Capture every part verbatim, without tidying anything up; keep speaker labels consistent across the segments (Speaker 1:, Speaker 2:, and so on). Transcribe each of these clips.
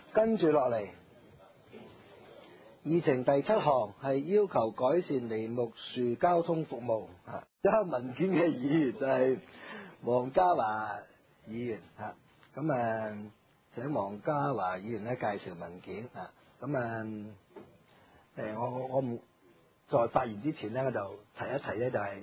Speaker 1: 跟住落嚟，議程第七項係要求改善梨木樹交通服務啊。有文件嘅議員就係黃家華議員啊。咁啊，請黃家華議員咧介紹文件啊。咁啊，誒我我我唔在發言之前咧，我就提一提咧，就係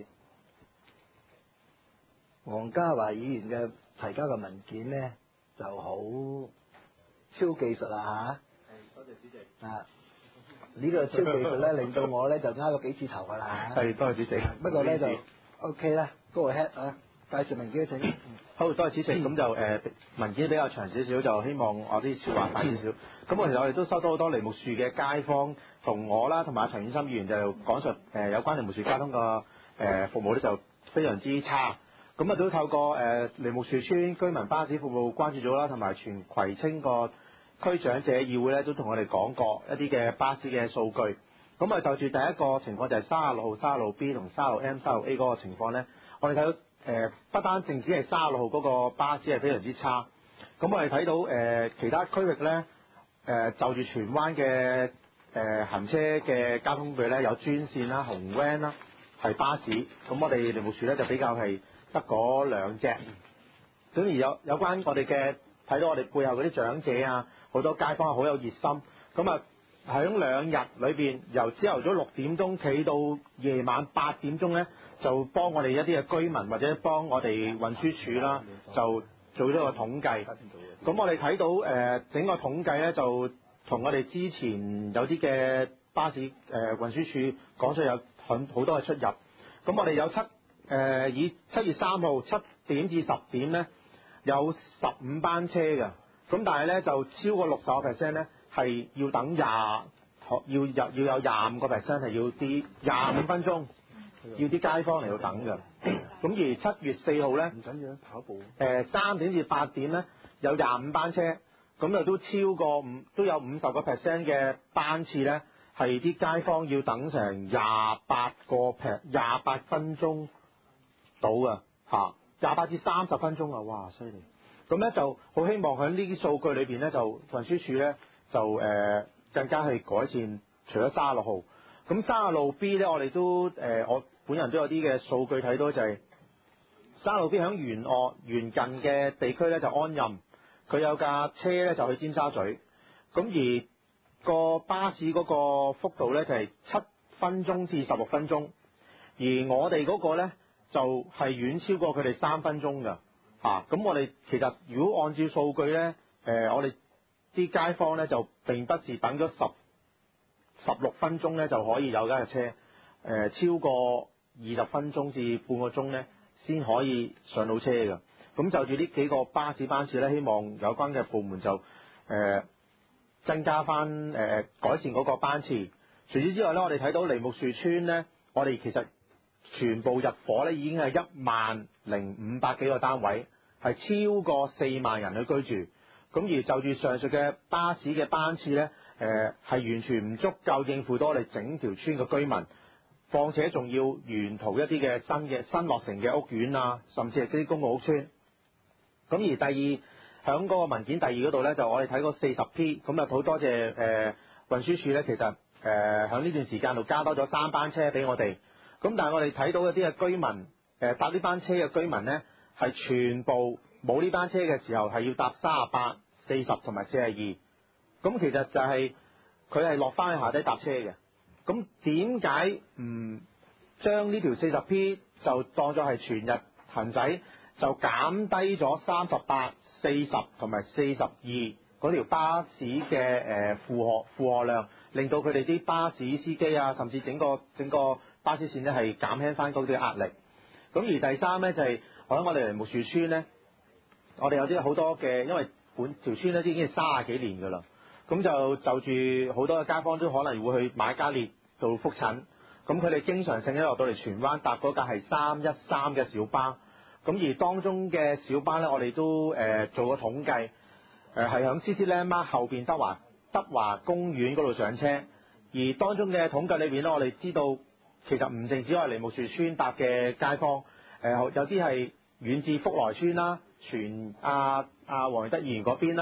Speaker 1: 黃家華議員嘅提交嘅文件咧就好超技術啦嚇。
Speaker 2: 係，多謝主席。
Speaker 1: 啊，呢個超技術咧令到我咧就啱咗幾次頭㗎啦嚇。
Speaker 2: 係，多謝主席。
Speaker 1: 不過咧就 OK 啦，Go ahead啊，介紹文件請。
Speaker 2: 好，多謝主席。咁就誒、呃、文件比較長少少，就希望我啲説話快少少。咁我其實我哋都收到好多梨木樹嘅街坊同我啦，同埋阿陳遠心議員就講述誒、呃、有關梨木樹交通個誒、呃、服務咧就非常之差。咁啊都透過誒、呃、梨木樹村居民巴士服務關注組啦，同埋全葵青個區長者議會咧都同我哋講過一啲嘅巴士嘅數據。咁啊就住第一個情況就係三十六號、三十六 B 同三十六 M、三十六 A 嗰個情況咧，我哋睇到誒、呃、不單淨止係三十六號嗰個巴士係非常之差，咁我哋睇到誒、呃、其他區域咧誒、呃、就住荃灣嘅誒行車嘅交通工具咧有專線啦、紅 van 啦係巴士，咁我哋梨木樹咧就比較係得嗰兩隻。咁而有有關我哋嘅睇到我哋背後嗰啲長者啊，好多街坊好有熱心，咁啊喺兩日裏邊，由朝頭早六點鐘企到夜晚八點鐘咧，就幫我哋一啲嘅居民或者幫我哋運輸署啦，就做咗個統計。咁我哋睇到誒、呃、整個統計咧，就同我哋之前有啲嘅巴士誒、呃、運輸署講出有很好多嘅出入。咁我哋有七誒、呃、以七月三號七點至十點咧，有十五班車嘅，咁但係咧就超過六十個 percent 咧係要等廿，要有要有廿五個 percent 係要啲廿五分鐘，要啲街坊嚟到等嘅。咁而七月四號咧，唔緊要跑步。誒三點至八點咧有廿五班車，咁又都超過五都有五十個 percent 嘅班次咧係啲街坊要等成廿八個 per 廿八分鐘到嘅嚇。廿八至三十分鐘啊！哇，犀利！咁咧就好希望喺呢啲數據裏邊咧，就運輸署咧就誒、呃、更加去改善。除咗三十六號，咁三十六 B 咧，我哋都誒、呃、我本人都有啲嘅數據睇到，就係三十六 B 響沿岸沿近嘅地區咧就安任，佢有架車咧就去尖沙咀，咁而個巴士嗰個幅度咧就係、是、七分鐘至十六分鐘，而我哋嗰個咧。就係遠超過佢哋三分鐘㗎嚇，咁、啊、我哋其實如果按照數據咧，誒、呃、我哋啲街坊咧就並不是等咗十十六分鐘咧就可以有架車，誒、呃、超過二十分鐘至半個鐘咧先可以上到車㗎。咁就住呢幾個巴士班次咧，希望有關嘅部門就誒、呃、增加翻誒、呃、改善嗰個班次。除此之外咧，我哋睇到梨木樹村咧，我哋其實全部入伙咧已經係一萬零五百幾個單位，係超過四萬人去居住。咁而就住上述嘅巴士嘅班次咧，誒、呃、係完全唔足夠應付到我哋整條村嘅居民，況且仲要沿途一啲嘅新嘅新落成嘅屋苑啊，甚至係啲公共屋邨。咁而第二響嗰個文件第二嗰度咧，就我哋睇過四十 P， 咁啊好多謝誒、呃、運輸署咧，其實誒響呢段時間度加多咗三班車俾我哋。咁但係我哋睇到一啲嘅居民，誒、呃、搭呢班車嘅居民咧，係全部冇呢班車嘅時候係要搭三十八、四十同埋四十二。咁其實就係佢係落翻去下低搭車嘅。咁點解唔將呢條四十 P 就當作係全日行駛，就減低咗三十八、四十同埋四十二嗰條巴士嘅誒負荷負荷量，令到佢哋啲巴士司機啊，甚至整個整個巴士線咧係減輕翻嗰啲壓力。咁而第三咧就係、是、我諗我哋梨木樹村咧，我哋有啲好多嘅，因為本條村咧已經係三十幾年㗎啦。咁就就住好多嘅街坊都可能會去瑪嘉烈度覆診。咁佢哋經常性咧落到嚟荃灣搭嗰架係三一三嘅小巴。咁而當中嘅小巴咧，我哋都誒、呃、做過統計，誒係響 City Landmark 後邊德華德華公園嗰度上車。而當中嘅統計裏邊咧，我哋知道。其實唔淨止係梨木樹村搭嘅街坊，誒、呃、有啲係遠至福來村啦，全阿阿黃仁德議員嗰邊啦，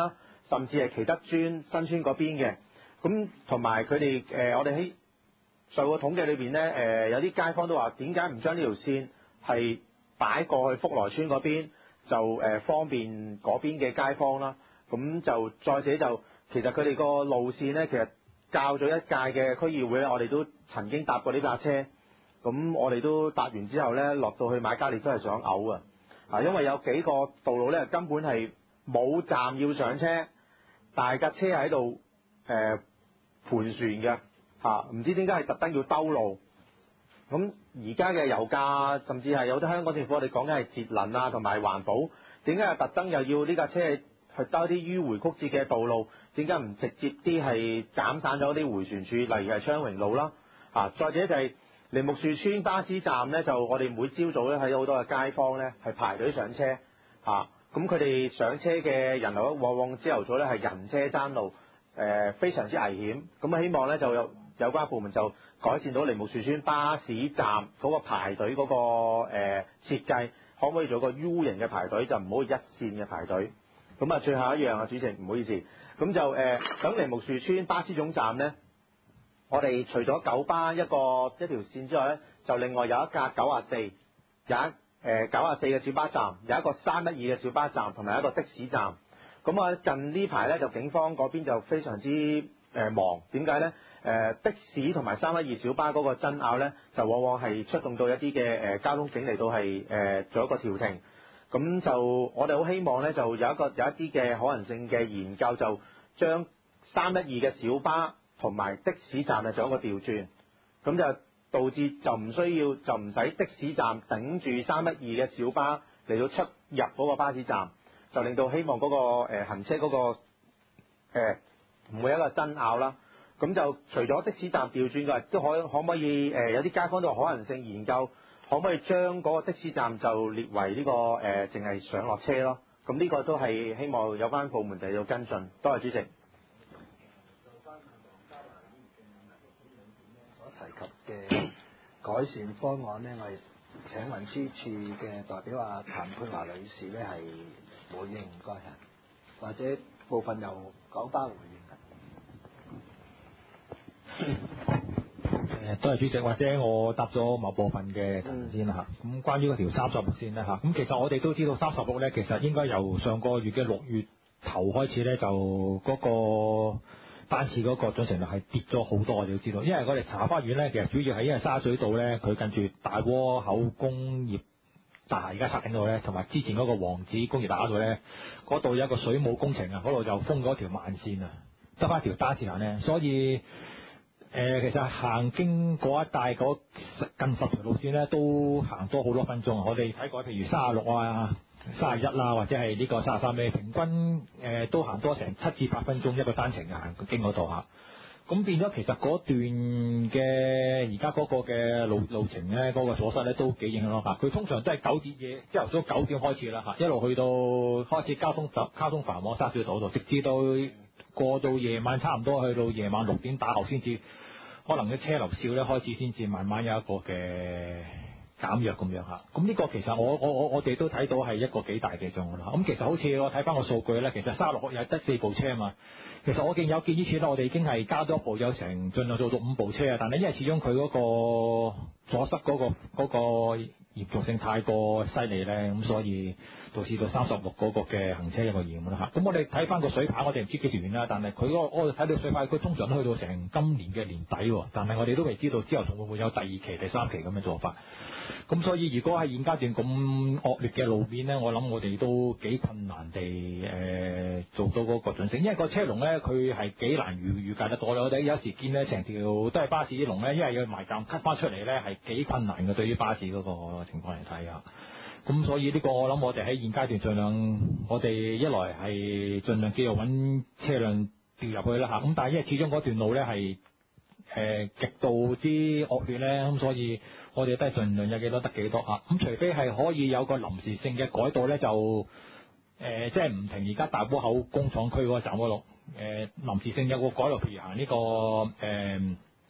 Speaker 2: 甚至係啟德邨、新村嗰邊嘅。咁同埋佢哋誒，我哋喺上個統計裏邊咧，誒、呃、有啲街坊都話點解唔將呢條線係擺過去福來村嗰邊，就誒、呃、方便嗰邊嘅街坊啦。咁就再者就其實佢哋個路線咧，其實較咗一屆嘅區議會咧，我哋都曾經搭過呢架車。咁我哋都搭完之後咧，落到去瑪嘉烈都係想嘔啊！啊，因為有幾個道路咧根本係冇站要上車，大架車喺度誒盤旋嘅嚇，唔知點解係特登要兜路。咁而家嘅油價，甚至係有啲香港政府我哋講緊係節能啊同埋環保，點解係特登又要呢架車去兜啲迂迴曲折嘅道路？點解唔直接啲係減散咗啲迴旋處，例如係昌榮路啦？啊，再者就係、是。梨木樹村巴士站咧，就我哋每朝早咧睇到好多嘅街坊咧係排隊上車嚇，咁佢哋上車嘅人流往往朝頭早咧係人車爭路，誒、呃、非常之危險。咁希望咧就有有關部門就改善到梨木樹村巴士站嗰個排隊嗰、那個誒、呃、設計，可唔可以做個 U 型嘅排隊，就唔好一線嘅排隊。咁啊，最後一樣啊，主席唔好意思，咁就誒響梨木樹村巴士總站咧。我哋除咗九巴一個一條線之外咧，就另外有一架九啊四，有一誒九啊四嘅小巴站，有一個三一二嘅小巴站，同埋一個的士站。咁啊，近呢排咧就警方嗰邊就非常之誒、呃、忙，點解咧？誒、呃、的士同埋三一二小巴嗰個爭拗咧，就往往係出動到一啲嘅誒交通警嚟到係誒、呃、做一個調停。咁就我哋好希望咧，就有一個有一啲嘅可能性嘅研究，就將三一二嘅小巴同埋的士站啊，做一個調轉，咁就導致就唔需要就唔使的士站頂住三一二嘅小巴嚟到出入嗰個巴士站，就令到希望嗰、那個誒、呃、行車嗰、那個誒唔、呃、會有一個爭拗啦。咁就除咗的士站調轉嘅，都可可唔可以誒、呃、有啲街坊都有可能性研究，可唔可以將嗰個的士站就列為呢、這個誒淨係上落車咯？咁呢個都係希望有關部門嚟到跟進。多謝主席。
Speaker 1: 提及嘅改善方案呢，我哋請運輸處嘅代表阿譚佩華女士呢係回應，唔該嚇，或者部分由九巴回應。
Speaker 3: 誒，多謝主席，或者我答咗某部分嘅先啦嚇。咁、嗯、關於嗰條三十六線呢，嚇，咁其實我哋都知道三十六呢，其實應該由上個月嘅六月頭開始呢，就嗰、嗰個班次嗰個準乘率係跌咗好多，我哋都知道，因為我哋茶花園咧，其實主要係因為沙水道咧，佢近住大窩口工業大廈而家拆緊度咧，同埋之前嗰個王子工業大廈度咧，嗰度有一個水務工程啊，嗰度就封咗條慢線啊，得翻條單線行咧，所以誒、呃、其實行經嗰一帶嗰近十條路線咧，都行多好多分鐘啊！我哋睇過譬如三十六啊。三十一啦，或者係呢個三十三咧，平均誒、呃、都行多成七至八分鐘一個單程嘅行經嗰度嚇，咁變咗其實嗰段嘅而家嗰個嘅路路程咧，嗰、嗰個阻塞咧都幾影響咯嚇。佢通常都係九點夜朝頭早九點開始啦嚇，一路去到開始交通交通繁忙沙水道度，直至到過到夜晚差唔多去到夜晚六點打後先至，可能啲車流少咧開始先至慢慢有一個嘅減弱咁樣嚇，咁呢個其實我我我我哋都睇到係一個幾大嘅障礙啦。咁其實好似我睇翻個數據咧，其實三十六又係得四部車啊嘛。其實我見有見呢次咧，我哋已經係加多一部，有成盡量做到五部車啊。但係因為始終佢嗰個阻塞嗰、嗰個嗰、嗰個嚴重性太過犀利咧，咁所以導致到三十六嗰個嘅行車一個嚴啦嚇。咁我哋睇翻個水牌，我哋唔知幾時完啦。但係佢嗰個我哋睇到水牌，佢通常都去到成今年嘅年底喎。但係我哋都未知道之後仲會唔會有第二期、第三期咁嘅做法。咁所以如果喺現階段咁惡劣嘅路面咧，我諗我哋都幾困難地誒、呃、做到嗰個準繩，因為個車龍咧佢係幾難預預計得到。我哋有時見咧成條都係巴士啲龍咧，因為要埋站 cut 翻出嚟咧係幾困難嘅，對於巴士嗰個情況嚟睇啊。咁所以呢個我諗我哋喺現階段盡量，我哋一來係盡量繼續揾車輛調入去啦嚇。咁但係因為始終嗰段路咧係誒極度之惡劣咧，咁所以我哋都係盡量有幾多得幾多嚇。咁除非係可以有個臨時性嘅改道咧，就誒、呃、即係唔停而家大窩口工廠區嗰個站嗰度誒臨時性有個改道，譬如行呢、這個誒、呃、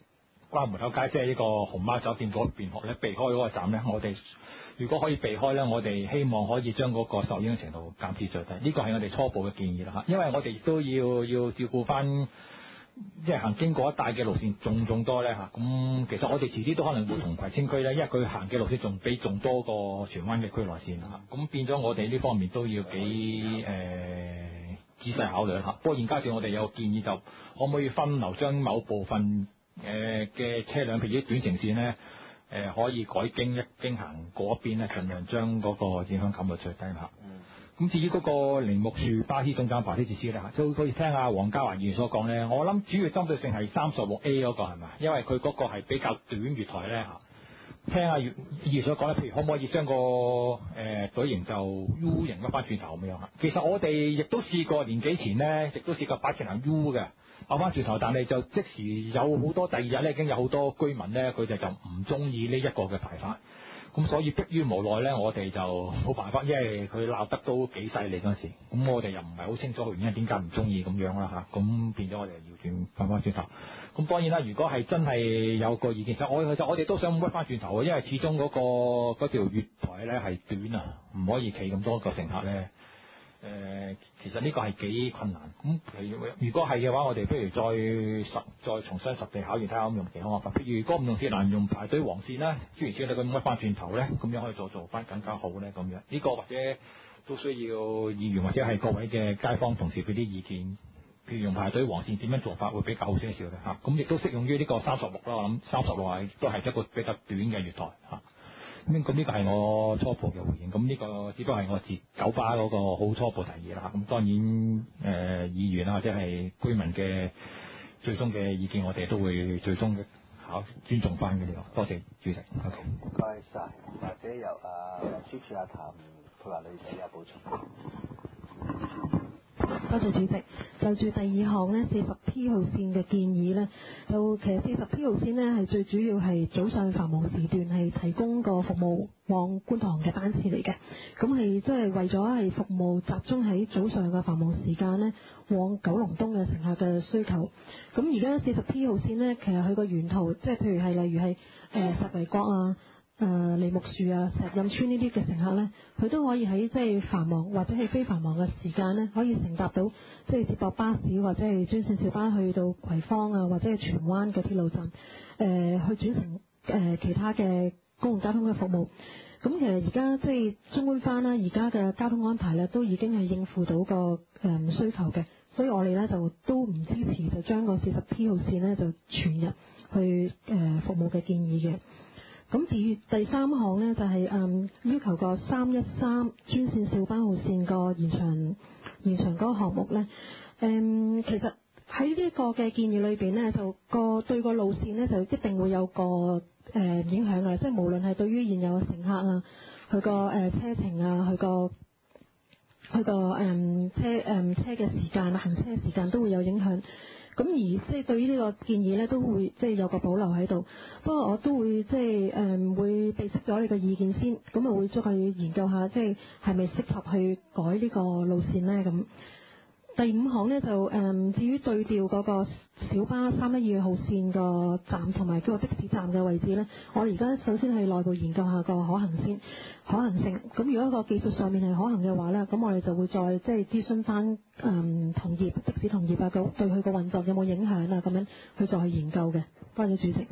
Speaker 3: 關門口街，即係呢個紅貓酒店嗰邊學咧，避開嗰個站咧，我哋如果可以避開咧，我哋希望可以將嗰個受影響程度減至最低。呢個係我哋初步嘅建議啦嚇，因為我哋亦都要要照顧翻。即係行經過一帶嘅路線仲仲多咧嚇，咁其實我哋遲啲都可能會同葵青區咧，因為佢行嘅路線仲比仲多過荃灣嘅區內線嚇，咁變咗我哋呢方面都要幾誒、呃、仔細考慮嚇。不過現階段我哋有個建議就可唔可以分流將某部分誒嘅車輛，譬如啲短程線咧誒、呃、可以改經一經行嗰邊咧，盡量將嗰個影響減到最低嚇。咁至於嗰個鈴木樹巴士總站排啲設施咧嚇，就好似聽阿黃家華議員所講咧，我諗主要針對性係三十六 A 嗰個係咪？因為佢嗰個係比較短月台咧嚇。聽阿議員所講咧，譬如可唔可以將個誒、呃、隊形就 U 型甩翻轉頭咁樣嚇？其實我哋亦都試過年幾前咧，亦都試過擺成行 U 嘅，扭翻轉頭，但係就即時有好多第二日咧已經有好多居民咧，佢哋就唔中意呢一個嘅排法。咁所以迫於無奈咧，我哋就冇辦法，因為佢鬧得都幾犀利嗰陣時，咁我哋又唔係好清楚原因點解唔中意咁樣啦嚇，咁變咗我哋要轉翻翻轉頭。咁當然啦，如果係真係有個意見，其實我其實我哋都想屈翻轉頭嘅，因為始終嗰、嗰個嗰條月台咧係短啊，唔可以企咁多個乘客咧。誒、呃，其實呢個係幾困難。咁如果係嘅話，我哋不如再實再重新實地考慮睇下咁用其他方法。譬如如果唔用線欄，用排隊黃線啦，諸如此類咁屈翻轉頭咧，咁樣可以做做翻更加好咧。咁樣呢、這個或者都需要議員或者係各位嘅街坊同事俾啲意見。譬如用排隊黃線點樣做法會比較好些少咧嚇。咁、啊、亦都適用於呢個三十六啦。我諗三十六係都係一個比較短嘅月台嚇。咁咁呢個係我初步嘅回應，咁呢個只不過係我自九巴嗰個好初步提議啦。咁當然誒、呃、議員啊或者係居民嘅最終嘅意見，我哋都會最終嘅考尊重翻嘅呢個。多謝主席。
Speaker 1: 唔該晒，或者由啊主持阿譚佩華女士有補充。
Speaker 4: 多謝主席。就住第二項呢，四十 P 號線嘅建議呢，就其實四十 P 號線呢係最主要係早上繁忙時段係提供個服務往觀塘嘅班次嚟嘅，咁係即係為咗係服務集中喺早上嘅繁忙時間呢，往九龍東嘅乘客嘅需求。咁而家四十 P 號線呢，其實佢個沿途即係譬如係例如係誒、呃、石圍角啊。誒、呃、梨木樹啊、石蔭村呢啲嘅乘客呢，佢都可以喺即係繁忙或者係非繁忙嘅時間呢，可以乘搭到即係接駁巴士或者係專線小巴去到葵芳啊，或者係荃灣嘅鐵路站，誒、呃、去轉乘誒、呃、其他嘅公共交通嘅服務。咁其實而家即係綜觀翻啦，而家嘅交通安排呢，都已經係應付到個誒、呃、需求嘅，所以我哋呢，就都唔支持就將個四十 P 號線呢，就全日去誒、呃、服務嘅建議嘅。咁至於第三項呢，就係、是、誒、嗯、要求個三一三專線小巴號線個延長延長嗰個項目呢。誒、嗯、其實喺呢個嘅建議裏邊呢，就個對個路線呢，就一定會有個誒、呃、影響嘅，即係無論係對於現有嘅乘客啊，佢個誒車程啊，佢個佢個誒車誒、呃、車嘅時間啊，行車時間都會有影響。咁而即係對於呢個建議咧，都會即係有個保留喺度。不過我都會即係誒會備悉咗你嘅意見先，咁啊會再去研究下，即係係咪適合去改呢個路線咧咁。第五項呢，就誒、嗯，至於對調嗰個小巴三一二號線個站同埋嗰個的士站嘅位置呢，我哋而家首先係內部研究下個可行先可行性。咁如果個技術上面係可行嘅話呢，咁我哋就會再即係諮詢翻誒同業的士同業啊，個對佢個運作有冇影響啊，咁樣去再去研究嘅。多謝主席。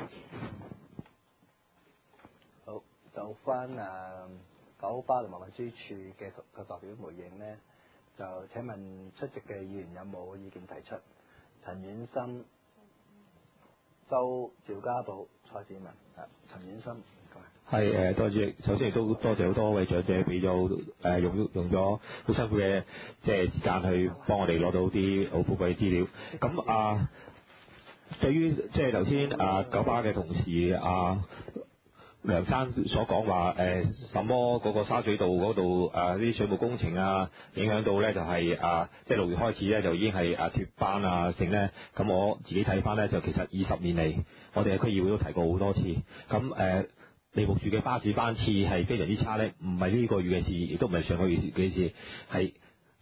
Speaker 1: 好，就翻誒九巴同埋運輸署嘅個代表回應呢。就請問出席嘅議員有冇意見提出？陳婉心、周趙家寶、蔡志文啊，陳婉心，唔該。
Speaker 5: 係誒，多謝，首先亦都多謝好多位長者俾咗誒用用咗好辛苦嘅即係時間去幫我哋攞到啲好寶貴嘅資料。咁啊，對於即係頭先啊九巴嘅同事啊。梁生所講話誒，什麼嗰個沙咀道嗰度誒啲水務工程啊，影響到咧就係、是、啊，即係六月開始咧就已經係啊脫班啊剩咧。咁我自己睇翻咧，就其實二十年嚟，我哋喺區議會都提過好多次。咁誒，梨木樹嘅巴士班次係非常之差咧，唔係呢個月嘅事，亦都唔係上個月嘅事，係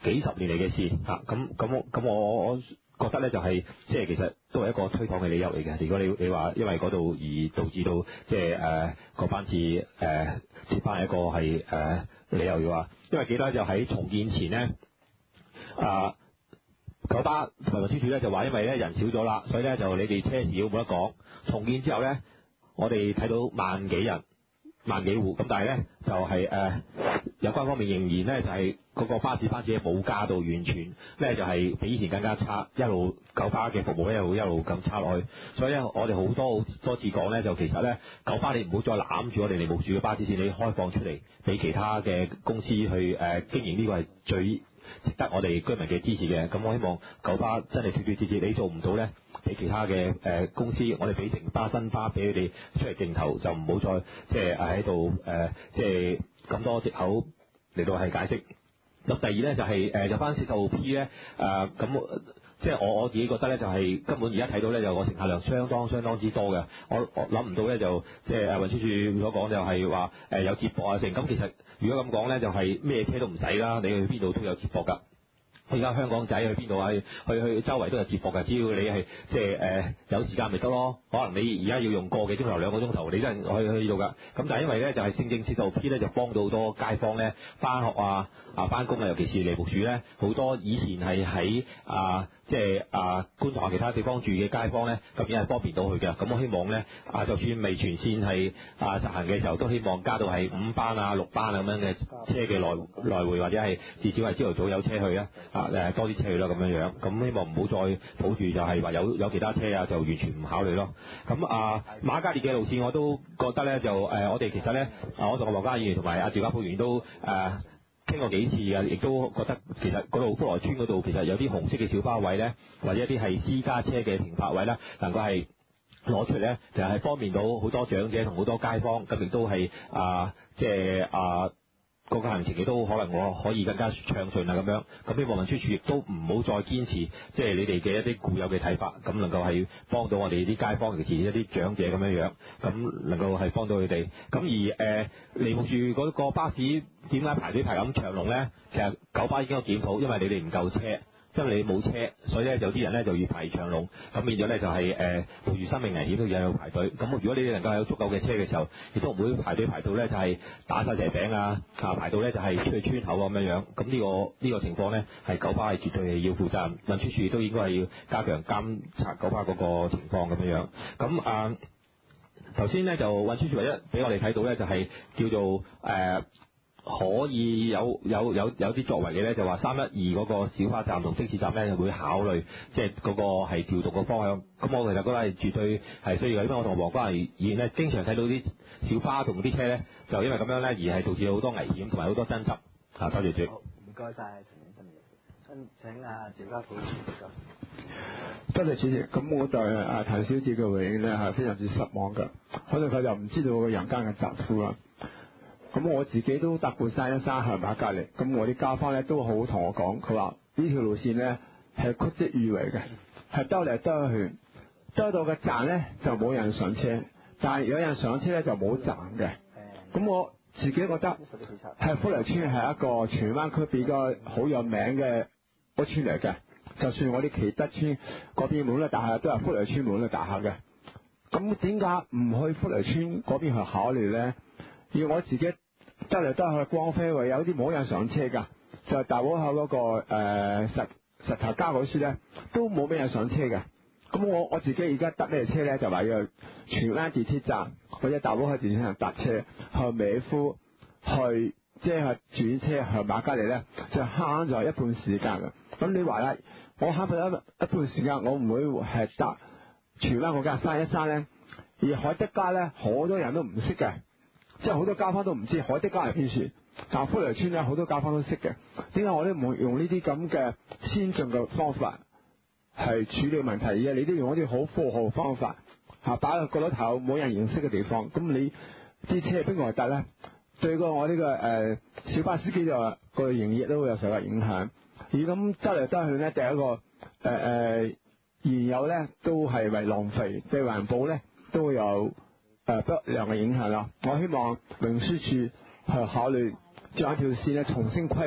Speaker 5: 幾十年嚟嘅事嚇，咁咁咁我我覺得咧就係、是、即係其實都係一個推搪嘅理由嚟嘅。如果你你話因為嗰度而導致到即係誒個班次誒跌翻一個係誒、呃、理由嘅話，因為記得就喺重建前咧啊。九巴同埋運輸署咧就話，因為咧人少咗啦，所以咧就你哋車少冇得講。重建之後咧，我哋睇到萬幾人、萬幾戶，咁但係咧就係、是、誒、呃、有關方面仍然咧就係、是、嗰個巴士班次冇加到，完全咧就係、是、比以前更加差，一路九巴嘅服務咧一路一路咁差落去。所以咧我哋好多好多次講咧，就其實咧九巴你唔好再攬住我哋利木樹嘅巴士線，你開放出嚟俾其他嘅公司去誒、呃、經營，呢個係最值得我哋居民嘅支持嘅。咁我希望九巴真係脫脫節節，你做唔到咧，俾其他嘅誒、呃、公司，我哋俾城巴新巴俾佢哋出嚟競投，就唔好再即係喺度誒即係咁多藉口嚟到係解釋。咁第二咧就係、是、誒入翻四十號 P 咧誒咁。即係我我自己覺得咧，就係根本而家睇到咧，就個乘客量相當相當之多嘅。我我諗唔到咧，就即係誒運輸署所講就係話誒有接駁啊成。咁其實如果咁講咧，就係、是、咩車都唔使啦，你去邊度都有接駁㗎。而家香港仔去邊度啊？去去周圍都有接駁㗎，只要你係即係誒有時間咪得咯。可能你而家要用個幾鐘頭兩個鐘頭，你都係可以去呢度㗎。咁但係因為咧就係正正四十號 P 咧就幫到好多街坊咧返學啊啊返工啊，尤其是利木樹咧好多以前係喺啊即係啊觀塘其他地方住嘅街坊咧，咁而家係方便到佢嘅。咁我希望咧啊，就算未全線係啊實行嘅時候，都希望加到係五班啊六班啊咁樣嘅車嘅來來回，或者係至少係朝頭早有車去啊。啊誒多啲車去啦咁樣樣，咁希望唔好再抱住就係話有有其他車啊，就完全唔考慮咯。咁啊馬嘉烈嘅路線我都覺得咧就誒、呃、我哋其實咧啊我同黃家議員同埋阿趙家寶議員都誒傾、呃、過幾次嘅，亦都覺得其實嗰度福來村嗰度其實有啲紅色嘅小巴位咧，或者一啲係私家車嘅停泊位咧，能夠係攞出嚟咧，就係、是、方便到好多長者同好多街坊，咁亦都係啊即係啊。個個行程亦都可能我可以更加暢順啊咁樣，咁希望運輸署亦都唔好再堅持即係你哋嘅一啲固有嘅睇法，咁能夠係幫到我哋啲街坊，尤其是一啲長者咁樣樣，咁能夠係幫到佢哋。咁而誒利木樹嗰個巴士點解排隊排咁長龍咧？其實九巴已經有檢討，因為你哋唔夠車。因為你冇車，所以咧有啲人咧就要排長龍，咁變咗咧就係誒冒住生命危險都要喺度排隊。咁如果你哋能夠有足夠嘅車嘅時候，亦都唔會排隊排到咧就係打晒蛇餅啊，啊排到咧就係出去村口咁樣樣。咁呢個呢個情況咧係九巴係絕對係要負責任，運輸署都應該係要加強監察九巴嗰個情況咁樣樣。咁啊頭先咧就運輸署唯一俾我哋睇到咧就係叫做誒。呃可以有有有有啲作為嘅咧，就話三一二嗰個小巴站同的士站咧會考慮，即係嗰個係調動嘅方向。咁我其實覺得係絕對係需要嘅，因為我同黃家議員咧經常睇到啲小巴同啲車咧，就因為咁樣咧而係導致好多危險同埋好多爭執。啊，多謝主席。
Speaker 1: 好，唔該晒陳永新議員。請阿趙家寶議員。
Speaker 6: 多謝主席。咁我對阿譚小姐嘅回應咧係非常之失望㗎，可能佢就唔知道個人間嘅疾苦啦。咁我自己都搭過三一三向馬嘉烈，咁我啲街坊咧都好同我講，佢話呢條路線咧係曲折迂回嘅，係兜嚟兜去，兜到嘅站咧就冇人上車，但係有人上車咧就冇站嘅。咁我自己覺得係福來村係一個荃灣區比較好有名嘅屋村嚟嘅，就算我啲其德村嗰邊冇呢大廈都係福來村冇呢大廈嘅。咁點解唔去福來村嗰邊去考慮咧？而我自己得嚟得去光輝位有啲冇人上車㗎，就係大窩口嗰個誒、呃、石石頭街嗰處咧，都冇咩人上車嘅。咁我我自己而家搭咩車咧？就話要荃灣地鐵站或者大窩口地鐵站搭車去美孚，去即係轉車去馬嘉烈咧，就慳咗一半時間嘅。咁你話啦，我慳咗一一半時間，我唔會係搭荃灣嗰間三一三咧，而海德街咧好多人都唔識嘅。即係好多街坊都唔知海德街係邊處，但福來村咧好多街坊都識嘅。點解我哋唔用呢啲咁嘅先進嘅方法係處理問題嘅？你都用一啲好科學嘅方法嚇，擺喺角落頭冇人認識嘅地方，咁你啲車邊個嚟搭咧？對過我呢、這個誒、呃、小巴司機就話個營業都會有受到影響。而咁得嚟得去咧，第一個誒誒、呃、燃油咧都係為浪費，對環保咧都會有誒不良嘅影響啦。我希望運輸署去考慮將一條線咧重新規劃，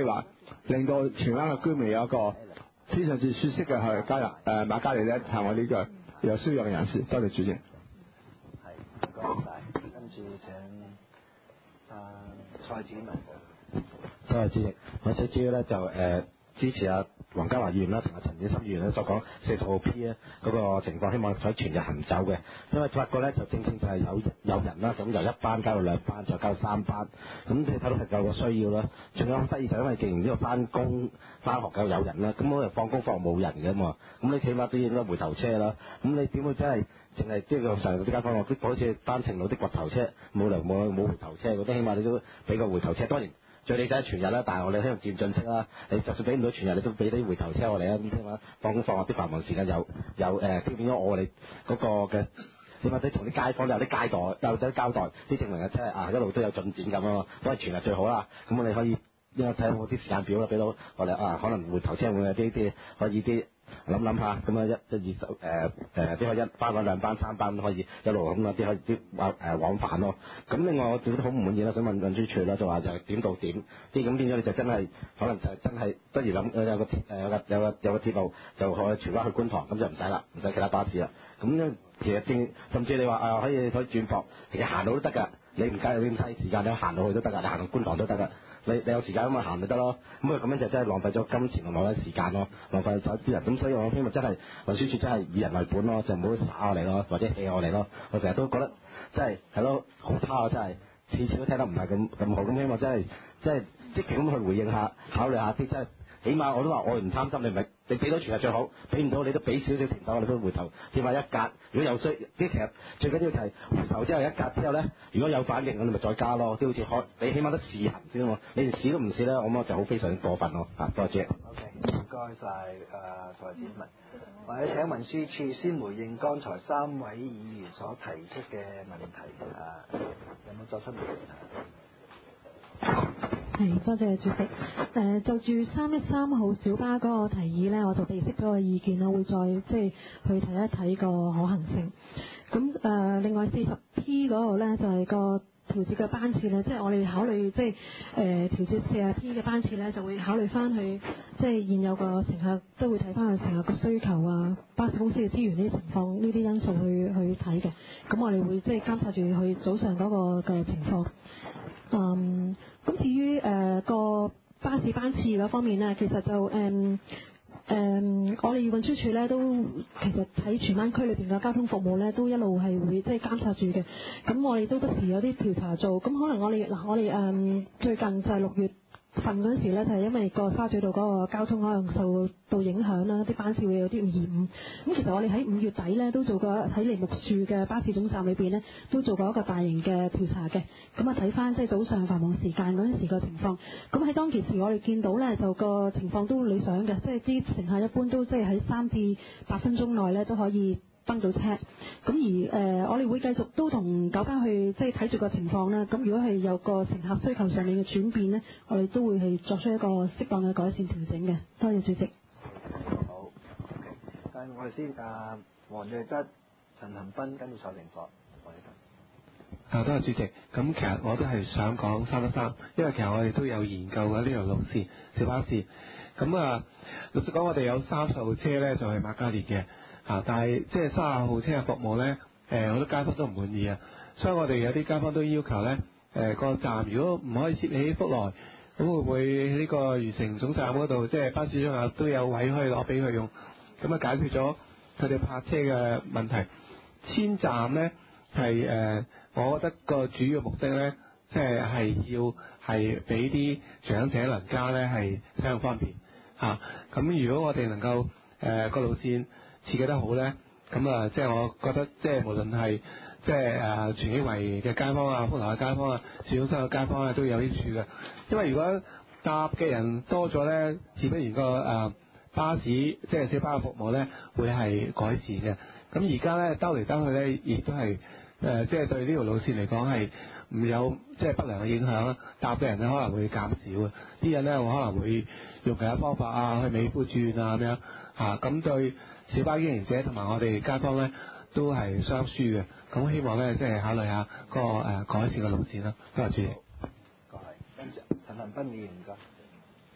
Speaker 6: 令到荃灣嘅居民有一個非常之舒適嘅去加入誒馬嘉烈咧，係我呢個有需要嘅人士。多謝主席。
Speaker 1: 係，唔該晒。跟住請啊蔡子文。
Speaker 7: 多謝主席，我最主要咧就誒、呃、支持阿黃家華議員啦，同埋陳展森議員咧所講四十號 P 咧嗰個情況，希望可以全日行走嘅。因為發覺咧就正正就係有有人啦，咁由一班加到兩班，再加到三班，咁你睇到係有個需要啦。仲有得意就因為既然呢個翻工翻學夠有人啦，咁我哋放工放學冇人嘅嘛，咁你起碼都應該回頭車啦。咁你點會真係淨係即係個上啲街坊話，好似單程路啲掘頭車冇嚟冇冇回頭車，嗰啲起碼你都俾個回頭車。當然。最理想係全日啦，但係我哋希望漸進式啦。你就算俾唔到全日，你都俾啲回頭車我哋啊！咁聽話放工放學啲繁忙時間有有誒，變咗我哋嗰個嘅，起碼都同啲街坊有啲交代，有啲交代，啲證明啊，即係啊一路都有進展咁咯。所以全日最好啦。咁我哋可以因為睇下我啲時間表啦，俾到我哋啊，可能回頭車會有啲啲可以啲。諗諗下，咁啊一一二十誒誒啲可以一班嗰兩班三班可以一路咁啊啲可以啲往誒往返咯。咁另外我自己都好唔滿意啦，想問運輸署啦，就話就係點到點啲咁變咗你就真係可能就真係不如諗有個鐵誒有個有個有個鐵路就可以荃灣去觀塘，咁就唔使啦，唔使其他巴士啦。咁樣其實正甚至你話啊可以可以轉駁，其實行到都得㗎。你唔計你唔嘥時間，你行到去都得㗎，你行到觀塘都得㗎。你你有時間咁咪行咪得咯，咁啊咁樣就真係浪費咗金錢同浪費時間咯，浪費咗啲人，咁所以我希望真係運輸署真係以人為本咯，就唔好耍我哋咯，或者氣我哋咯。我成日都覺得真係係咯好差啊，真係次次都聽得唔係咁咁好，咁希望真係真係積極咁去回應下，考慮下啲真係，起碼我都話我唔貪心，你咪你俾到全日最好，俾唔到你都俾少少甜頭，我哋都回頭貼埋一格。如果有需啲其實最緊要就係回頭之後一格之後咧，如果有反應，我哋咪再加咯。啲好似可你起碼都試行先喎，你連試都唔試咧，我諗就好非常之過分咯。啊，多謝。
Speaker 1: OK，唔該晒誒蔡子文，或者請運輸署先回應剛才三位議員所提出嘅問題啊，有冇作出回應？
Speaker 4: 係，多謝主席。誒、呃，就住三一三號小巴嗰個提議咧，我就備悉咗個意見啦，會再即係去睇一睇個可行性。咁誒、呃，另外四十 P 嗰度咧，就係、是、個調節嘅班次咧，即係我哋考慮即係誒、呃、調節四十 P 嘅班次咧，就會考慮翻去即係現有個乘客，都會睇翻佢乘客嘅需求啊，巴士公司嘅資源呢啲情況呢啲因素去去睇嘅。咁我哋會即係監察住佢早上嗰個嘅情況。嗯，咁至於誒、呃、個巴士班次嗰方面咧，其實就誒誒、嗯嗯，我哋運輸署咧都其實喺荃灣區裏邊嘅交通服務咧，都一路係會即係監察住嘅。咁我哋都不時有啲調查做。咁可能我哋嗱，我哋誒、嗯、最近就係六月份嗰陣時咧，就係、是、因為個沙咀道嗰個交通可能受到影響啦，啲班次會有啲延誤。咁其實我哋喺五月底咧都做過喺梨木樹嘅巴士總站裏邊咧，都做過一個大型嘅調查嘅。咁啊睇翻即係早上繁忙時間嗰陣時個情況。咁喺當其時我哋見到咧就個情況都理想嘅，即係啲乘客一般都即係喺三至八分鐘內咧都可以登到車。咁而誒、呃、我哋會繼續都同九巴去即係睇住個情況啦。咁如果係有個乘客需求上面嘅轉變咧，我哋都會係作出一個適當嘅改善調整嘅。多謝主席。
Speaker 1: 好 ，OK，但我哋先啊，黃躍德、陳恒鑌跟住蔡成國，黃躍德。
Speaker 8: 啊，多謝主席。咁其實我都係想講三一三，因為其實我哋都有研究過呢條路線小巴士。咁啊，老實講，我哋有三十號車咧就係瑪嘉烈嘅。啊！但係即係三十號車嘅服務咧，誒好多街坊都唔滿意啊，所以我哋有啲街坊都要求咧，誒、呃、個站如果唔可以設起福來，咁會唔會呢個漁城總站嗰度，即係巴士中啊都有位可以攞俾佢用，咁啊解決咗佢哋泊車嘅問題。遷站咧係誒，我覺得個主要目的咧，即係係要係俾啲長者鄰家咧係使用方便嚇。咁、啊、如果我哋能夠誒、呃、個路線設計得好咧，咁啊，即係我覺得，即係無論係即係誒荃景圍嘅街坊啊、福來嘅街坊啊、市中心嘅街坊啊，都有益處嘅。因為如果搭嘅人多咗咧，自不然個誒、呃、巴士即係小巴嘅服務咧，會係改善嘅。咁而家咧兜嚟兜去咧，亦都係誒即係對呢條路線嚟講係唔有即係不良嘅影響啦。搭嘅人咧可能會減少啊，啲人咧我可能會用其他方法啊，去美孚轉啊咁樣嚇，咁對小巴經營者同埋我哋街坊咧都係雙輸嘅，咁希望咧即係考慮下個誒改善嘅路線啦。多謝主席。
Speaker 1: 各位，跟住陳恒鑌議員唔該。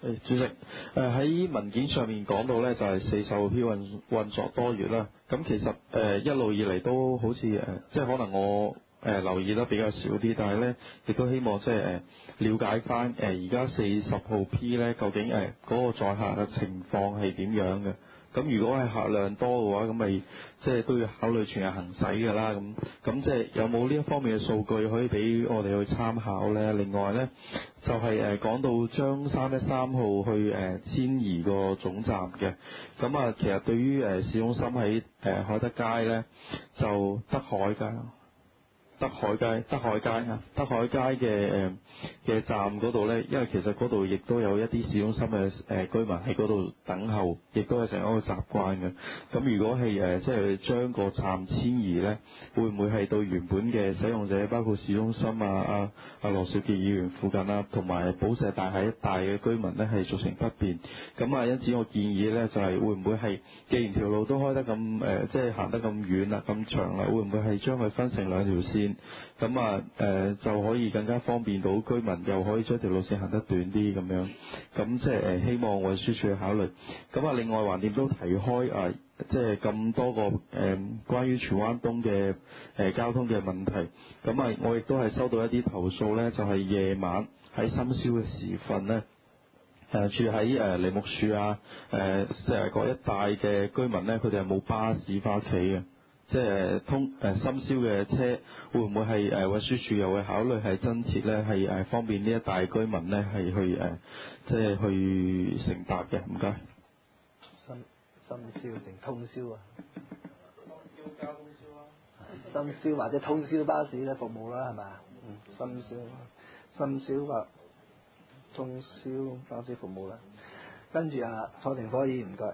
Speaker 9: 誒主席，誒、呃、喺文件上面講到咧，就係四十號 P 運運作多月啦。咁其實誒、呃、一路以嚟都好似誒、呃，即係可能我誒、呃、留意得比較少啲，但係咧亦都希望即係誒了解翻誒而家四十號 P 咧究竟誒嗰、呃那個載客嘅情況係點樣嘅？咁如果係客量多嘅話，咁咪即係都要考慮全日行駛㗎啦。咁咁即係有冇呢一方面嘅數據可以俾我哋去參考咧？另外咧，就係誒講到將三一三號去誒遷移個總站嘅。咁啊，其實對於誒市中心喺誒海德街咧，就德海街。德海街、德海街啊，德海街嘅誒嘅站嗰度咧，因為其實嗰度亦都有一啲市中心嘅誒、呃、居民喺嗰度等候，亦都係成一個習慣嘅。咁如果係誒、呃、即係將個站遷移咧，會唔會係對原本嘅使用者，包括市中心啊、啊啊羅少傑議員附近啊，同埋寶石大廈一帶嘅居民咧，係造成不便？咁啊，因此我建議咧，就係、是、會唔會係，既然條路都開得咁誒、呃，即係行得咁遠啦、咁長啦，會唔會係將佢分成兩條線？咁啊，誒、呃、就可以更加方便到居民，又可以將條路線行得短啲咁樣。咁即係誒希望運輸署去考慮。咁啊，另外橫掂都提開啊，即係咁多個誒、呃、關於荃灣東嘅誒、呃、交通嘅問題。咁啊，我亦都係收到一啲投訴咧，就係、是、夜晚喺深宵嘅時分咧，誒、呃、住喺誒梨木樹啊、誒石圍角一帶嘅居民咧，佢哋係冇巴士翻屋企嘅。即係通誒、呃、深宵嘅車，會唔會係誒運輸署又會考慮係增設咧，係誒方便呢一帶居民咧係去誒、呃、即係去乘搭嘅？唔該。
Speaker 1: 深深宵定通宵啊？深宵加通宵啊。深宵或者通宵巴士嘅服務啦，係咪？嗯，深宵、深宵或通宵巴士服務啦。跟住啊，蔡成科議員唔該。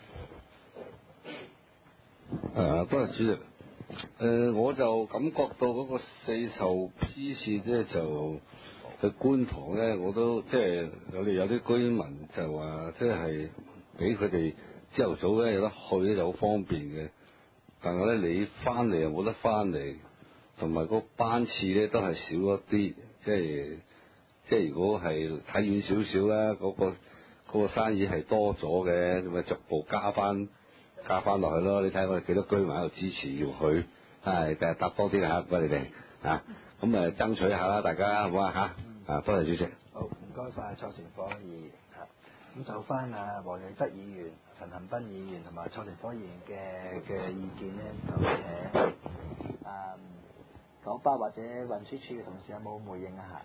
Speaker 10: 誒，多謝主席。誒、呃，我就感覺到嗰個四十號 P 線咧，就喺觀塘咧，我都即係有啲有啲居民就話，即係俾佢哋朝頭早咧有得去咧就好方便嘅，但係咧你翻嚟又冇得翻嚟，同埋個班次咧都係少一啲，即係即係如果係睇遠少少啦，嗰、嗰個嗰、嗰個生意係多咗嘅，咁咪逐步加翻。加翻落去咯，你睇我哋幾多居民喺度支持要去，係第日搭多啲啦嚇，唔該你哋嚇，咁誒爭取下啦，大家好唔好啊嚇？啊，多謝主席。
Speaker 1: 好，唔該晒蔡成科議員嚇。咁就翻啊黃瑞德議員、陳恒鑌議員同埋蔡成科議員嘅嘅意見咧，就請誒九巴或者運輸署嘅同事有冇回應一下？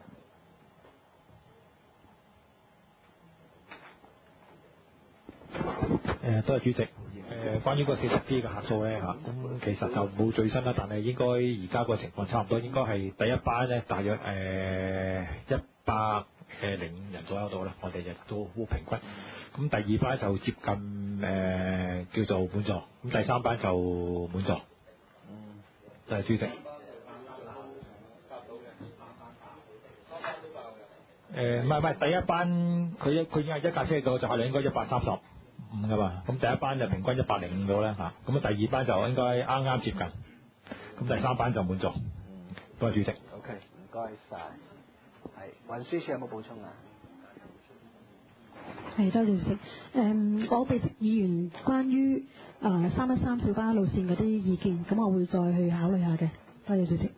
Speaker 3: 誒，多謝主席。誒，關於個四十 P 嘅客數咧嚇，咁其實就冇最新啦，但係應該而家個情況差唔多，應該係第一班咧，大約誒一百誒零五人左右到啦，我哋亦都好平均。咁第二班就接近誒、呃、叫做滿座，咁第三班就滿座。嗯，多謝主席。誒唔係唔係，第一班佢一佢已經係一架車到，就係應該一百三十五噶嘛，咁第一班就平均一百零五到啦嚇，咁啊第二班就應該啱啱接近，咁第三班就滿座。嗯，多謝主席。
Speaker 1: OK，唔該晒。係運輸署有冇補充啊？
Speaker 4: 係，多謝主席。誒、嗯，我備悉議員關於誒三一三小巴路線嗰啲意見，咁我會再去考慮下嘅。多謝主席。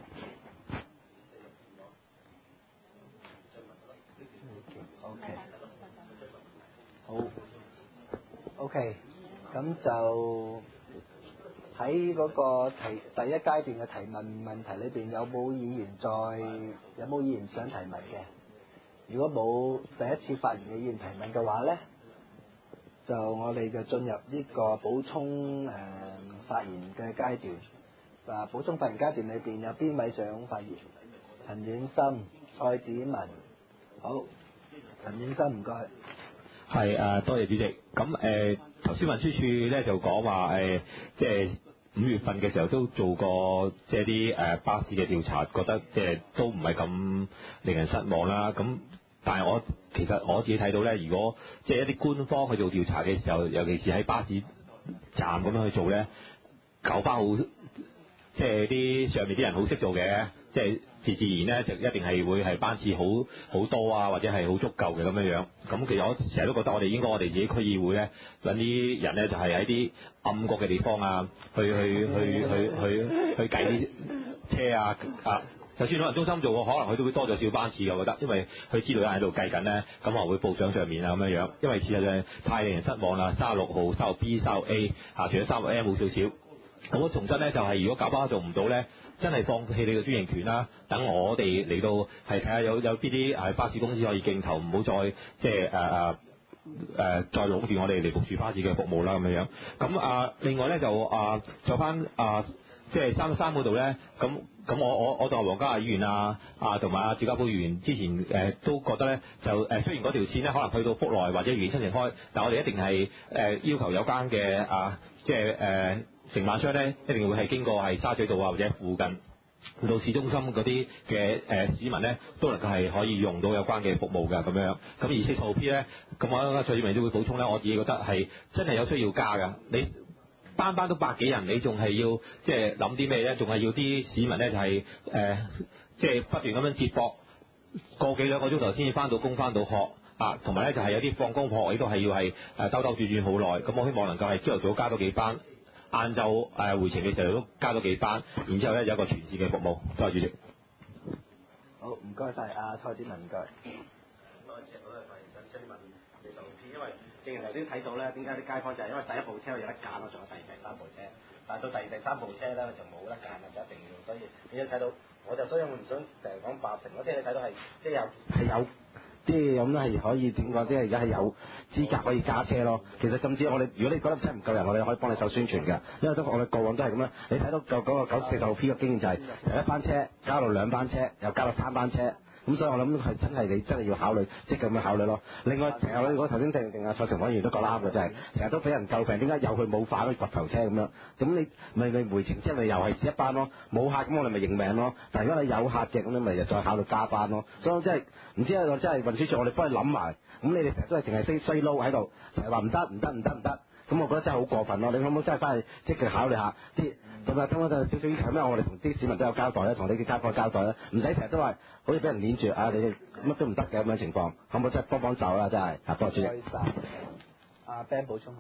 Speaker 1: OK，好。OK，咁就喺嗰個提第一階段嘅提問問題裏邊，有冇議員再有冇議員想提問嘅？如果冇第一次發言嘅議員提問嘅話咧，就我哋就進入呢個補充誒、呃、發言嘅階段。嗱，補充發言階段裏邊有邊位想發言？陳婉心、蔡子文，好，陳婉心唔該。
Speaker 5: 係誒，多謝主席。咁誒頭先運輸署咧就講話誒，即係五月份嘅時候都做過即係啲誒巴士嘅調查，覺得即係都唔係咁令人失望啦。咁但係我其實我自己睇到咧，如果即係一啲官方去做調查嘅時候，尤其是喺巴士站咁樣去做咧，九巴好即係啲上面啲人好識做嘅， 即係自自然咧就一定係會係班次好好多啊，或者係好足夠嘅咁樣樣。咁其實我成日都覺得我哋應該我哋自己區議會咧揾啲人咧就係喺啲暗角嘅地方啊，去去去去去去計啲車啊啊！就算可能中心做，可能佢都會多咗少班次嘅，我覺得，因為佢知道有人喺度計緊咧，咁可能會報上上面啊咁樣樣。因為事實上太令人失望啦，三十六號、三十 B、三十 A 啊，除咗三十 A 冇少少。咁我重申咧，就係、是、如果九巴做唔到咧，真係放棄你嘅專營權啦。等我哋嚟到係睇下有有邊啲係巴士公司可以競投，唔好再即係誒誒誒再壟斷我哋梨木樹巴士嘅服務啦咁樣樣。咁啊，另外咧就啊，就翻啊。即係三十三嗰度咧，咁咁我我我同黃家華議員啊啊同埋阿趙家寶議員之前誒、呃、都覺得咧，就誒、呃、雖然嗰條線咧可能去到福來或者愉景新城開，但我哋一定係誒、呃、要求有關嘅啊，即係誒承辦商咧一定會係經過係沙咀道啊或者附近去到市中心嗰啲嘅誒市民咧，都能夠係可以用到有關嘅服務㗎咁樣。咁而四十號 P 咧，咁我蔡志明都會補充咧，我自己覺得係真係有需要加㗎。你班班都百幾人，你仲係要即係諗啲咩咧？仲係要啲市民咧就係、是、誒，即、呃、係、就是、不斷咁樣接駁，個幾兩個鐘頭先至翻到工翻到學啊，同埋咧就係有啲放工放學，亦都係要係誒兜兜轉轉好耐。咁我希望能夠係朝頭早加多幾班，晏晝誒回程嘅時候都加多幾班，然之後咧有一個全線嘅服務。多謝主席。
Speaker 1: 好，唔該晒，阿蔡子文唔該。
Speaker 7: 我其實我係想追問四十號 P，因為正如頭先睇到咧，點解啲街坊就係因為第一部車有得揀咯，仲有第二、第三部車，但係到第二、第三部車咧就冇得揀啦，就一定要，所以你都睇到，我就所以我唔想成日講八成，我即係你睇到係即係有係有。即係咁係可以點講？即係而家係有資格可以加車咯。其實甚至我哋，如果你覺得真係唔夠人，我哋可以幫你手宣傳㗎。因為都我哋過往都係咁啦。你睇到舊嗰個九四十號 P 嘅經驗就係由一班車加到兩班車，又加到三班車。咁所以我諗係真係你真係要考慮，即係咁樣考慮咯。另外成日我頭先正正阿蔡成委員都講啱嘅，就係成日都俾人詬病，點解又去冇法嗰啲掘頭車咁樣？咁你咪咪回程之後咪又係試一班咯，冇客咁我哋咪認命咯。但係如果你有客嘅咁你咪就再考慮加班咯。所以我真係唔知啊，真係運輸署我哋幫你諗埋，咁你哋成日都係淨係衰衰撈喺度，成日話唔得唔得唔得唔得。咁我覺得真係好過分咯！你可唔可以真係翻去積極考慮下啲咁啊？通咗就少少強，因為我哋同啲市民都有交代啦，同你啲街坊交代啦，唔使成日都話好似俾人攆住啊！你哋乜都唔得嘅咁樣情況，可唔可以真係幫幫手啦？真係啊，多謝主席。
Speaker 1: 阿 Ben 補充係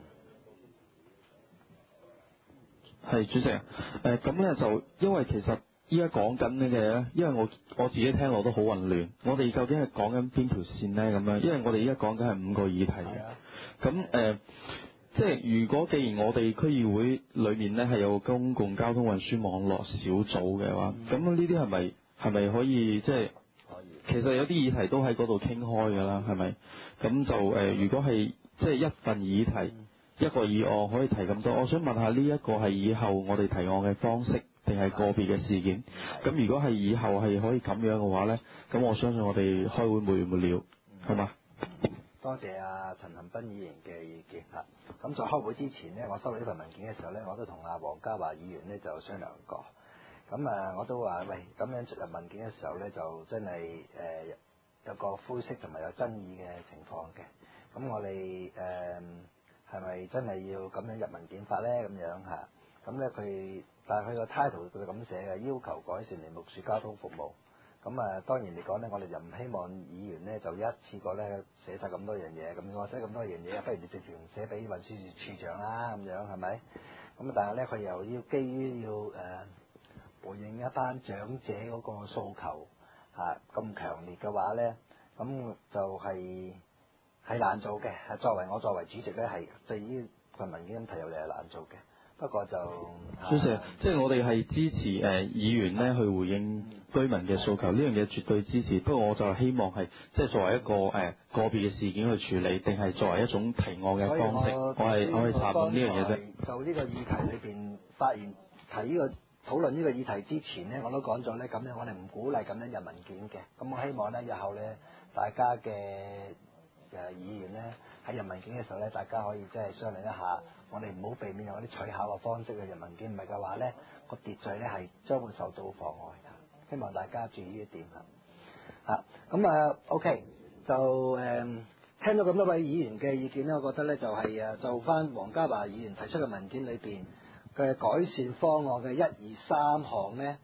Speaker 1: 咪？
Speaker 9: 係主席啊，誒咁咧就因為其實依家講緊嘅咧，因為我我自己聽落都好混亂，我哋究竟係講緊邊條線咧咁樣？因為我哋依家講緊係五個議題嘅，咁誒。呃即係如果既然我哋區議會裏面咧係有公共交通運輸網絡小組嘅話，咁呢啲係咪係咪可以即係？其實有啲議題都喺嗰度傾開㗎啦，係咪？咁就誒、呃，如果係即係一份議題、一個議案可以提咁多，我想問下呢一個係以後我哋提案嘅方式，定係個別嘅事件？咁如果係以後係可以咁樣嘅話咧，咁我相信我哋開會沒完沒了，好嘛？
Speaker 1: 多謝阿陳恒鑌議員嘅意見嚇。咁在開會之前呢，我收到呢份文件嘅時候呢，我都同阿黃家華議員呢就商量過。咁啊，我都話喂，咁樣出入文件嘅時候呢，就真係誒、呃、有個灰色同埋有爭議嘅情況嘅。咁我哋誒係咪真係要咁樣入文件法呢？咁樣嚇。咁咧佢，但係佢個 title 佢就咁寫嘅，要求改善梨木樹交通服務。咁啊，當然嚟講咧，我哋就唔希望議員咧就一次過咧寫晒咁多樣嘢，咁我寫咁多樣嘢，不如你直情寫俾運輸署署長啦，咁樣係咪？咁但係咧，佢又要基於要誒、呃、回應一班長者嗰個訴求嚇咁強烈嘅話咧，咁就係、是、係難做嘅。作為我作為主席咧，係對於份文件咁提入嚟係難做嘅。不過就，
Speaker 9: 主席，即係我哋係支持誒、呃、議員咧去回應居民嘅訴求，呢樣嘢絕對支持。不過我就希望係即係作為一個誒、呃、個別嘅事件去處理，定係作為一種提案嘅方式。我係我係查問呢樣嘢啫。
Speaker 1: 就呢個議題裏邊發言提呢、這個討論呢個議題之前呢，我都講咗咧，咁樣我哋唔鼓勵咁樣入文件嘅。咁我希望咧，日後咧大家嘅誒議員咧喺入文件嘅時候咧，大家可以即係商量一下。我哋唔好避免用啲取巧嘅方式去入文件，唔係嘅話咧，個秩序咧係將會受到妨礙嘅。希望大家注意呢一點嚇。嚇咁啊 ，OK，就誒、嗯、聽咗咁多位議員嘅意見咧，我覺得咧就係、是、誒就翻黃家華議員提出嘅文件裏邊嘅改善方案嘅一二三項咧，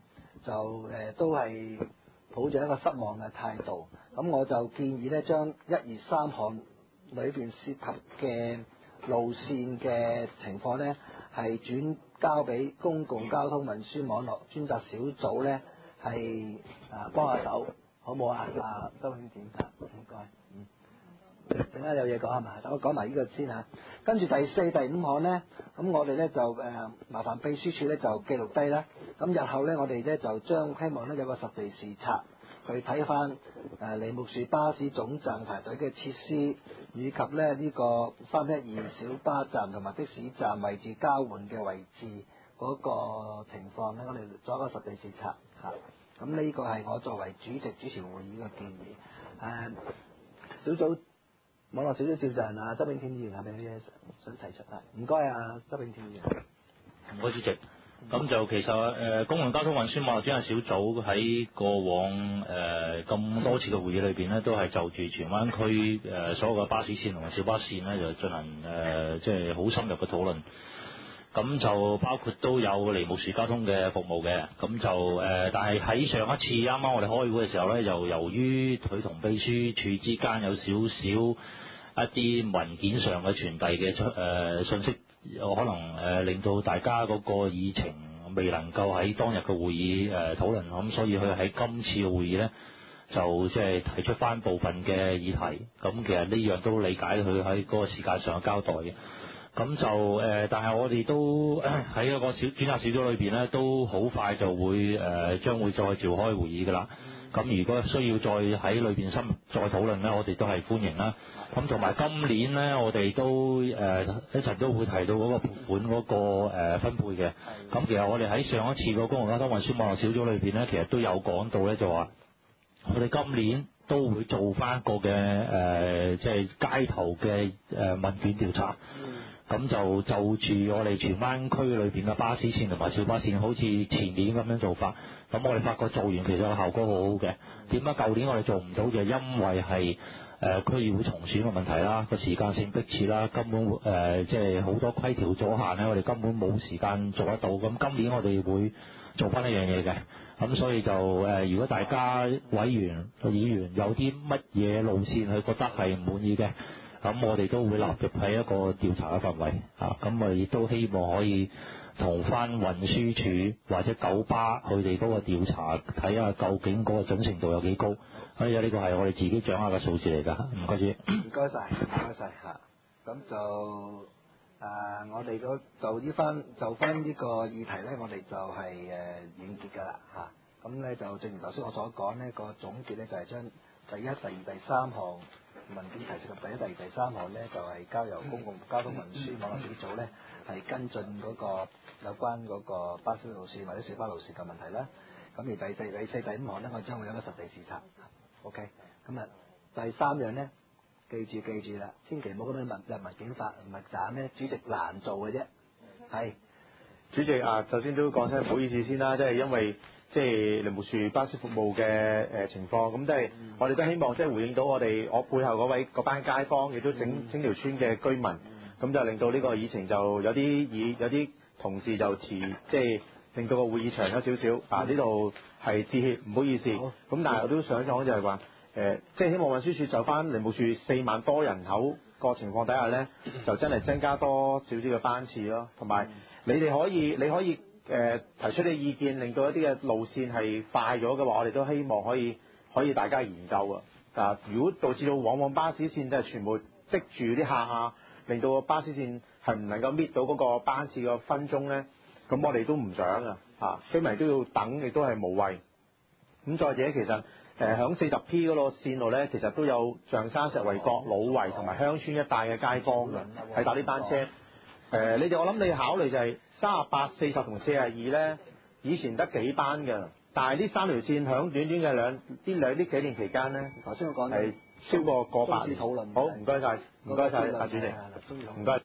Speaker 1: 就誒、呃、都係抱住一個失望嘅態度。咁我就建議咧，將一二三項裏邊涉及嘅路線嘅情況咧，係轉交俾公共交通運輸網絡專責小組咧，係啊幫下手，好唔好啊？啊，周永典，唔該，嗯。陣間有嘢講係嘛？等我講埋呢個先嚇。跟住第四、第五項咧，咁我哋咧就誒、呃、麻煩秘書處咧就記錄低啦。咁日後咧，我哋咧就將希望咧有個實地視察，去睇翻誒梨木樹巴士總站排隊嘅設施，以及咧呢、這個三一二小巴站同埋的士站位置交換嘅位置嗰個情況咧，我哋做一個實地視察嚇。咁呢個係我作為主席主持會議嘅建議。誒、呃、小組。網絡小組召集人啊，周永天議員係咪有啲嘢想提出啊？唔該啊，周永天議員。
Speaker 11: 唔該主席。咁就其實誒、呃、公共交通運輸網絡專責小組喺過往誒咁、呃、多次嘅會議裏邊咧，都係就住荃灣區誒、呃、所有嘅巴士線同埋小巴線咧，就進行誒即係好深入嘅討論。咁就包括都有梨木樹交通嘅服務嘅，咁就誒、呃，但係喺上一次啱啱我哋開會嘅時候咧，又由於佢同秘書處之間有少少一啲文件上嘅傳遞嘅出誒信息，有可能誒、呃、令到大家嗰個議程未能夠喺當日嘅會議誒、呃、討論，咁所以佢喺今次嘅會議咧就即係提出翻部分嘅議題，咁其實呢樣都理解佢喺嗰個時間上嘅交代嘅。咁就誒、呃，但係我哋都喺嗰個小專責小組裏邊咧，都好快就會誒、呃、將會再召開會議㗎啦。咁如果需要再喺裏邊深再討論咧，我哋都係歡迎啦。咁同埋今年咧，我哋都誒、呃、一陣都會提到嗰個撥款嗰個誒分配嘅。咁其實我哋喺上一次個公共交通運輸網絡小組裏邊咧，其實都有講到咧，就話我哋今年都會做翻一個嘅誒，即係街頭嘅誒問卷調查。咁就就住我哋荃灣區裏邊嘅巴士線同埋小巴線，好似前年咁樣做法。咁我哋發覺做完其實個效果好好嘅。點解舊年我哋做唔到？就因為係誒、呃、區議會重選嘅問題啦，個時間性迫切啦，根本誒即係好多規條阻限咧，我哋根本冇時間做得到。咁今年我哋會做翻一樣嘢嘅。咁所以就誒、呃，如果大家委員、議員有啲乜嘢路線，佢覺得係唔滿意嘅，咁我哋都會納入喺一個調查嘅範圍啊。咁我哋亦都希望可以同翻運輸署或者九巴佢哋嗰個調查，睇下究竟嗰個準程度有幾高。所以呢個係我哋自己掌握嘅數字嚟㗎。唔該主席。
Speaker 1: 唔該晒，唔該晒嚇。咁就誒、呃，我哋嗰就呢翻就翻呢個議題咧，我哋就係誒完結㗎啦嚇。咁咧就正如頭先我所講呢、個總結咧就係將第一、第二、第三項文件提出嘅第一、第二、第三項咧，就係、是、交由公共交通運輸網絡小組咧，係跟進嗰個有關嗰個巴士路線或者小巴路線嘅問題啦。咁而第四、第四、第五項咧，我將會有一個實地視察。OK，咁啊，第三樣咧，記住記住啦，千祈唔好咁樣入入文件法，唔係斬咧，主席難做嘅啫。係，
Speaker 2: 主席啊，首先都講聲唔好意思先啦，即係因為。即係梨木樹巴士服務嘅誒情況，咁即係我哋都希望即係回應到我哋我背後嗰位嗰班街坊，亦都整整條村嘅居民，咁就令到呢個議程就有啲議有啲同事就遲，即係令到個會議長咗少少。啊，呢度係致歉，唔好意思。咁但係我都想講就係話誒，即係希望運輸署就翻梨木樹四萬多人口個情況底下咧，就真係增加多少少嘅班次咯，同埋你哋可以你可以。誒、呃、提出啲意見，令到一啲嘅路線係快咗嘅話，我哋都希望可以可以大家研究啊！啊，如果導致到往往巴士線就係全部積住啲客啊，令到個巴士線係唔能夠搣到嗰個班次個分鐘咧，咁我哋都唔想啊！啊，居民都要等，亦都係無謂。咁再者，其實誒響四十 P 嗰個線路咧，其實都有象山、石圍角、老圍同埋鄉村一帶嘅街坊嘅，係搭啲班車。誒、呃，你哋我諗你考慮就係、是。三十八、四十同四十二咧，以前得幾班㗎，但係呢三條線響短短嘅兩呢兩呢幾年期間咧，頭先我講係超過過百年。好，唔該晒，唔該晒，阿主席，唔該。